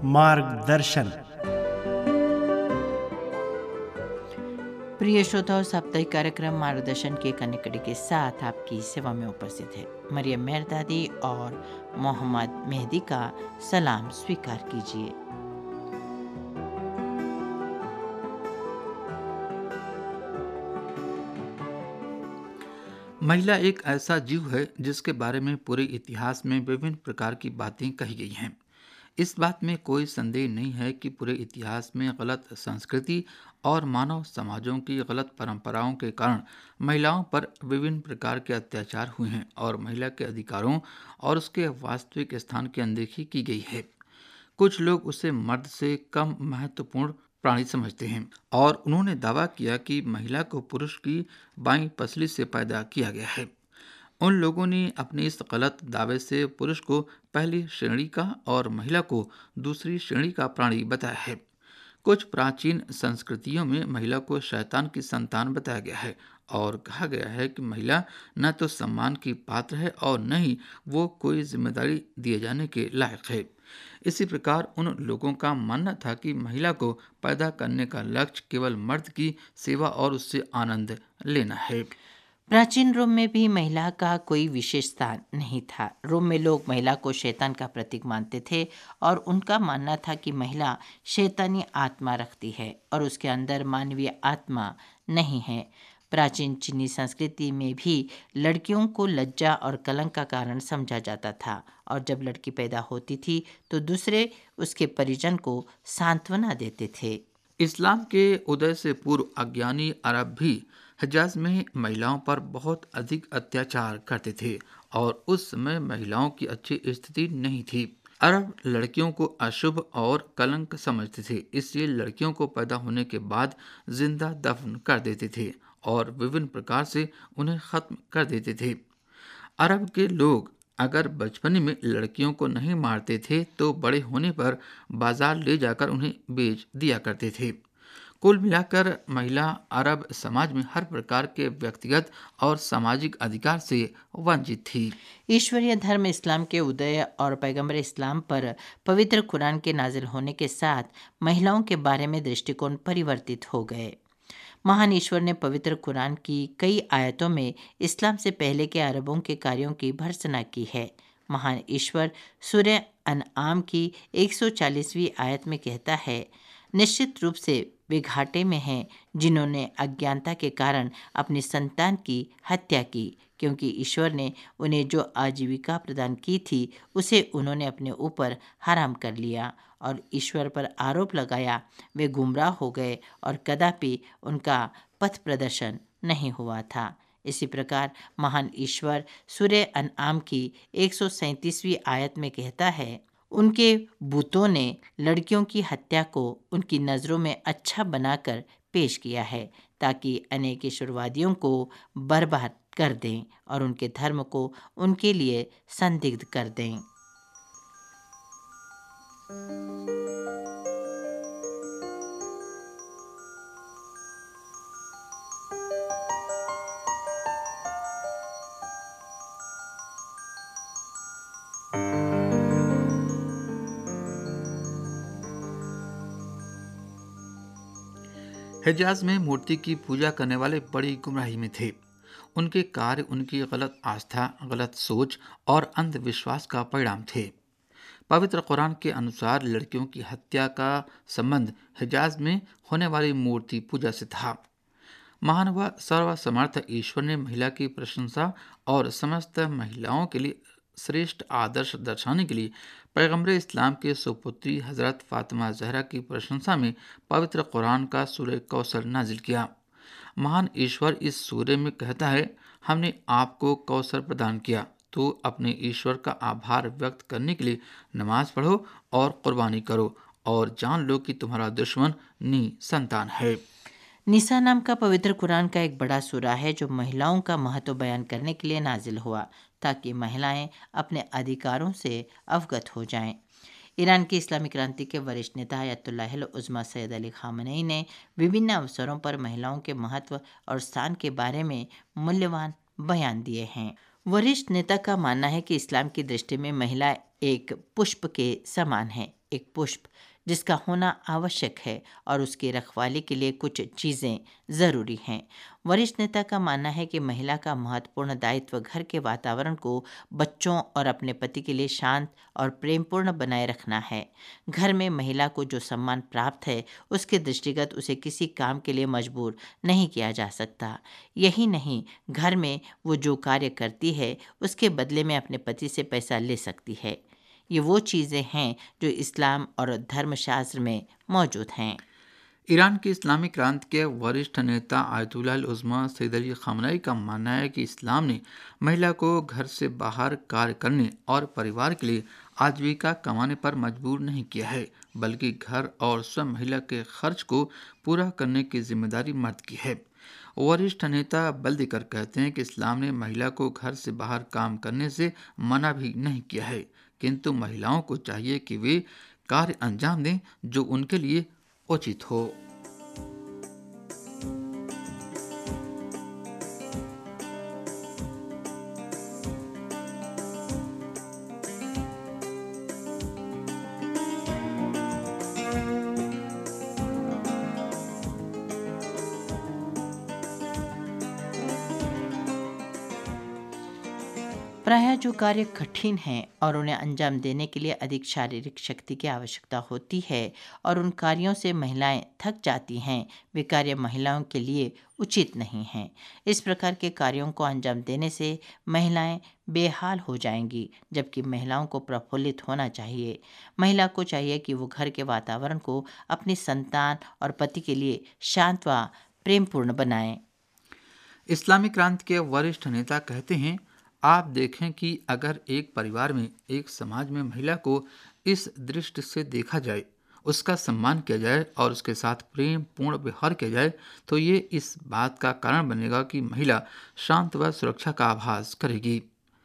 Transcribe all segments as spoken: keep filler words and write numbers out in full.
मार्गदर्शन। प्रिय श्रोताओं, साप्ताहिक कार्यक्रम मार्गदर्शन के कन्या कड़ी के साथ आपकी सेवा में उपस्थित है मरियम मेहरदादी और मोहम्मद मेहदी का सलाम स्वीकार कीजिए। महिला एक ऐसा जीव है जिसके बारे में पूरे इतिहास में विभिन्न प्रकार की बातें कही गई हैं। इस बात में कोई संदेह नहीं है कि पूरे इतिहास में गलत संस्कृति और मानव समाजों की गलत परंपराओं के कारण महिलाओं पर विभिन्न प्रकार के अत्याचार हुए हैं और महिला के अधिकारों और उसके वास्तविक स्थान की अनदेखी की गई है। कुछ लोग उसे मर्द से कम महत्वपूर्ण प्राणी समझते हैं और उन्होंने दावा किया कि महिला को पुरुष की बाईं पसली से पैदा किया गया है। उन लोगों ने अपने इस गलत दावे से पुरुष को पहली श्रेणी का और महिला को दूसरी श्रेणी का प्राणी बताया है। कुछ प्राचीन संस्कृतियों में महिला को शैतान की संतान बताया गया है और कहा गया है कि महिला न तो सम्मान की पात्र है और न ही वो कोई जिम्मेदारी दिए जाने के लायक है। इसी प्रकार उन लोगों का मानना था कि महिला को पैदा करने का लक्ष्य केवल मर्द की सेवा और उससे आनंद लेना है। प्राचीन रोम में भी महिला का कोई विशेष स्थान नहीं था। रोम में लोग महिला को शैतान का प्रतीक मानते थे और उनका मानना था कि महिला शैतानी आत्मा रखती है और उसके अंदर मानवीय आत्मा नहीं है। प्राचीन चीनी संस्कृति में भी लड़कियों को लज्जा और कलंक का कारण समझा जाता था और जब लड़की पैदा होती थी तो दूसरे उसके परिजन को सांत्वना देते थे। इस्लाम के उदय से पूर्व अज्ञानी अरब भी हिजाज में महिलाओं पर बहुत अधिक अत्याचार करते थे और उस समय महिलाओं की अच्छी स्थिति नहीं थी। अरब लड़कियों को अशुभ और कलंक समझते थे, इसलिए लड़कियों को पैदा होने के बाद जिंदा दफन कर देते थे और विभिन्न प्रकार से उन्हें खत्म कर देते थे। अरब के लोग अगर बचपन में लड़कियों को नहीं मारते थे तो बड़े होने पर बाजार ले जाकर उन्हें बेच दिया करते थे। कुल मिलाकर महिला अरब समाज में हर प्रकार के व्यक्तिगत और सामाजिक अधिकार से वंचित थी। ईश्वरीय धर्म इस्लाम के उदय और पैगंबर इस्लाम पर पवित्र कुरान के नाजिल होने के साथ महिलाओं के बारे में दृष्टिकोण परिवर्तित हो गए। महान ईश्वर ने पवित्र कुरान की कई आयतों में इस्लाम से पहले के अरबों के कार्यों की भर्त्सना की है। महान ईश्वर सूरह अनआम की एक सौ चालीसवीं आयत में कहता है, निश्चित रूप से वे घाटे में हैं जिन्होंने अज्ञानता के कारण अपनी संतान की हत्या की, क्योंकि ईश्वर ने उन्हें जो आजीविका प्रदान की थी उसे उन्होंने अपने ऊपर हराम कर लिया और ईश्वर पर आरोप लगाया। वे गुमराह हो गए और कदापि उनका पथ प्रदर्शन नहीं हुआ था। इसी प्रकार महान ईश्वर सूरह अनआम की एक सौ सैंतीसवीं आयत में कहता है, उनके बूतों ने लड़कियों की हत्या को उनकी नज़रों में अच्छा बनाकर पेश किया है ताकि अनेक ईश्वरवादियों को बर्बाद कर दें और उनके धर्म को उनके लिए संदिग्ध कर दें। हिजाज में मूर्ति की पूजा करने वाले बड़ी गुमराही में थे। उनके कार्य उनकी गलत आस्था, गलत सोच और अंधविश्वास का परिणाम थे। पवित्र कुरान के अनुसार लड़कियों की हत्या का संबंध हिजाज में होने वाली मूर्ति पूजा से था। महान व सर्वसमर्थ ईश्वर ने महिला की प्रशंसा और समस्त महिलाओं के लिए श्रेष्ठ आदर्श दर्शाने के लिए पैगंबर इस्लाम के सुपुत्री हजरत फातिमा जहरा की प्रशंसा में पवित्र कुरान का सूरह कौसर नाजिल किया। महान ईश्वर इस सूरह में कहता है, हमने आपको कौसर प्रदान किया, तो अपने ईश्वर का आभार व्यक्त करने के लिए नमाज पढ़ो और कुर्बानी करो और जान लो कि तुम्हारा दुश्मन नी संतान है। निसा नाम का पवित्र कुरान का एक बड़ा सूरा है जो महिलाओं का महत्व बयान करने के लिए नाजिल हुआ ताकि महिलाएं अपने अधिकारों से अवगत हो जाएं। ईरान की इस्लामी क्रांति के वरिष्ठ नेता Ayatollah Uzma Sayyid Ali Khamenei ने विभिन्न अवसरों पर महिलाओं के महत्व और स्थान के बारे में मूल्यवान बयान दिए हैं। वरिष्ठ नेता का मानना है कि इस्लाम की दृष्टि में महिला एक पुष्प के समान है। एक पुष्प जिसका होना आवश्यक है और उसकी रखवाली के लिए कुछ चीज़ें ज़रूरी हैं। वरिष्ठ नेता का मानना है कि महिला का महत्वपूर्ण दायित्व घर के वातावरण को बच्चों और अपने पति के लिए शांत और प्रेमपूर्ण बनाए रखना है। घर में महिला को जो सम्मान प्राप्त है उसके दृष्टिगत उसे किसी काम के लिए मजबूर नहीं किया जा सकता। यही नहीं, घर में वो जो कार्य करती है उसके बदले में अपने पति से पैसा ले सकती है। ये वो चीज़ें हैं जो इस्लाम और धर्मशास्त्र में मौजूद हैं। ईरान की इस्लामी क्रांति के वरिष्ठ नेता Ayatollah Uzma Sayyid Ali Khamenei का मानना है कि इस्लाम ने महिला को घर से बाहर कार्य करने और परिवार के लिए आजीविका कमाने पर मजबूर नहीं किया है, बल्कि घर और स्वयं महिला के खर्च को पूरा करने की जिम्मेदारी मर्द की है। वरिष्ठ नेता बल देकर कहते हैं कि इस्लाम ने महिला को घर से बाहर काम करने से मना भी नहीं किया है, किंतु महिलाओं को चाहिए कि वे कार्य अंजाम दें जो उनके लिए उचित हो। प्रायः जो कार्य कठिन हैं और उन्हें अंजाम देने के लिए अधिक शारीरिक शक्ति की आवश्यकता होती है और उन कार्यों से महिलाएं थक जाती हैं, वे कार्य महिलाओं के लिए उचित नहीं हैं। इस प्रकार के कार्यों को अंजाम देने से महिलाएं बेहाल हो जाएंगी, जबकि महिलाओं को प्रफुल्लित होना चाहिए। महिला को चाहिए कि वो घर के वातावरण को अपनी संतान और पति के लिए शांत व प्रेमपूर्ण बनाएं। इस्लामी क्रांति के वरिष्ठ नेता कहते हैं, आप देखें कि अगर एक परिवार में, एक समाज में महिला को इस दृष्टि से देखा जाए, उसका सम्मान किया जाए और उसके साथ प्रेम पूर्ण व्यवहार किया जाए, तो ये इस बात का कारण बनेगा कि महिला शांत व सुरक्षा का आभास करेगी।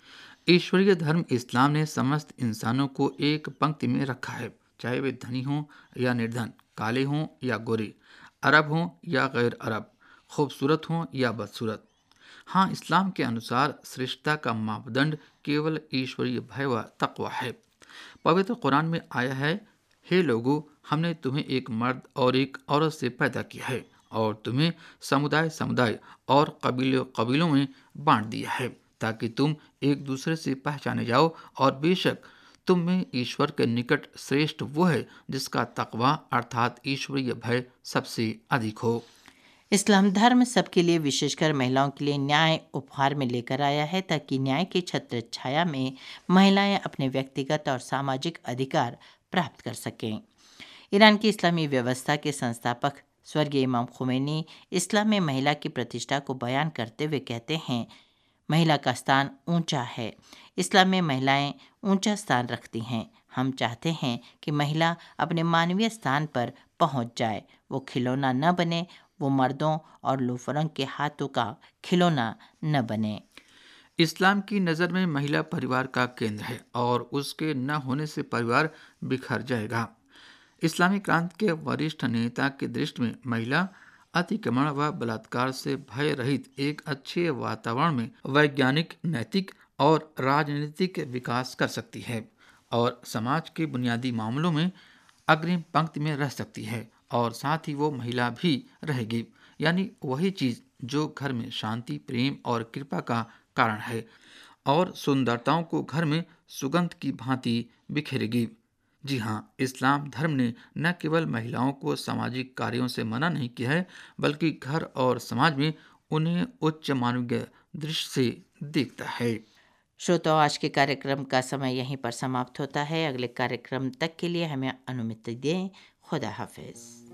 ईश्वरीय धर्म इस्लाम ने समस्त इंसानों को एक पंक्ति में रखा है, चाहे वे धनी हों या निर्धन, काले हों या गोरे, अरब हों या गैर अरब, खूबसूरत हों या बदसूरत। हाँ, इस्लाम के अनुसार श्रेष्ठता का मापदंड केवल ईश्वरीय भय व तक़वा है। पवित्र कुरान में आया है, हे लोगों, हमने तुम्हें एक मर्द और एक औरत से पैदा किया है और तुम्हें समुदाय समुदाय और कबीलों कबीलों में बांट दिया है, ताकि तुम एक दूसरे से पहचाने जाओ, और बेशक तुम में ईश्वर के निकट श्रेष्ठ वो है जिसका तक़वा अर्थात ईश्वरीय भय सबसे अधिक हो। इस्लाम धर्म सबके लिए, विशेषकर महिलाओं के लिए न्याय उपहार में लेकर आया है, ताकि न्याय की छत्र छाया में महिलाएं अपने व्यक्तिगत और सामाजिक अधिकार प्राप्त कर सकें। ईरान की इस्लामी व्यवस्था के संस्थापक स्वर्गीय इमाम खुमैनी इस्लाम में महिला की प्रतिष्ठा को बयान करते हुए कहते हैं, महिला का स्थान ऊंचा है। इस्लाम में महिलाएं ऊंचा स्थान रखती हैं। हम चाहते हैं कि महिला अपने मानवीय स्थान पर पहुंच जाए। वो खिलौना न बने, वो मर्दों और लोफरों के हाथों का खिलौना न बने। इस्लाम की नज़र में महिला परिवार का केंद्र है और उसके न होने से परिवार बिखर जाएगा। इस्लामी क्रांति के वरिष्ठ नेता की दृष्टि में महिला अतिक्रमण व बलात्कार से भय रहित एक अच्छे वातावरण में वैज्ञानिक, नैतिक और राजनीतिक विकास कर सकती है और समाज के बुनियादी मामलों में अग्रिम पंक्ति में रह सकती है, और साथ ही वो महिला भी रहेगी, यानी वही चीज़ जो घर में शांति, प्रेम और कृपा का कारण है और सुंदरताओं को घर में सुगंध की भांति बिखेरेगी। जी हाँ, इस्लाम धर्म ने न केवल महिलाओं को सामाजिक कार्यों से मना नहीं किया है, बल्कि घर और समाज में उन्हें उच्च मानवीय दृष्टि से देखता है। श्रोताओ, आज के कार्यक्रम का समय यहीं पर समाप्त होता है। अगले कार्यक्रम तक के लिए हमें अनुमति दें। खुदा हाफिज।